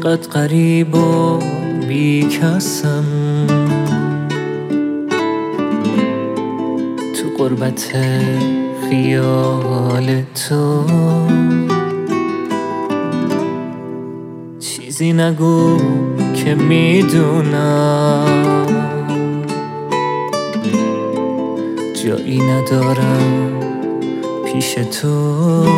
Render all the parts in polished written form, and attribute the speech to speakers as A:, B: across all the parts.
A: چقدر غریب و بیکسم تو غربت خیال تو. چیزی نگو که میدونم جایی ندارم پیش تو.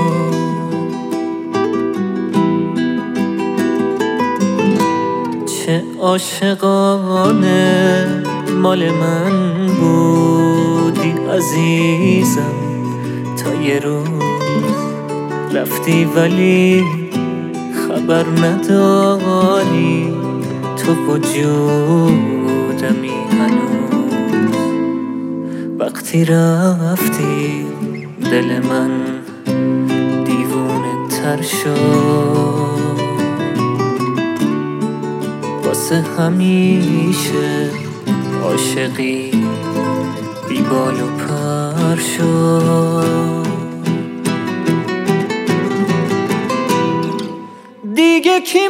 A: چه عاشقانه مال من بودی عزیزم تا یه روز رفتی ولی خبر نداری تو وجودمی هنوز. وقتی رفتی دل من دیوونه تر شد واسه همیشه عاشقی بی بال و پر شد. دیگه کی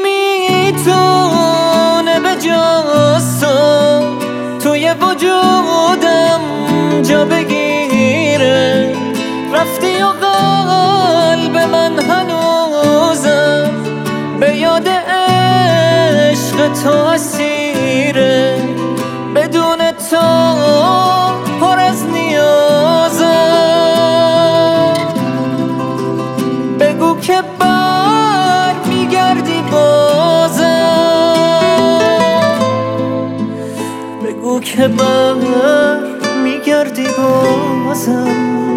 A: میتونه به جز تو توی وجودم جا بگیره؟ رفتی و قلب من هنوزم به یاد عشق تو اسیره. بدون تو پر از نیازم. بگو که بر میگردی بازم. بگو که بر میگردی بازم.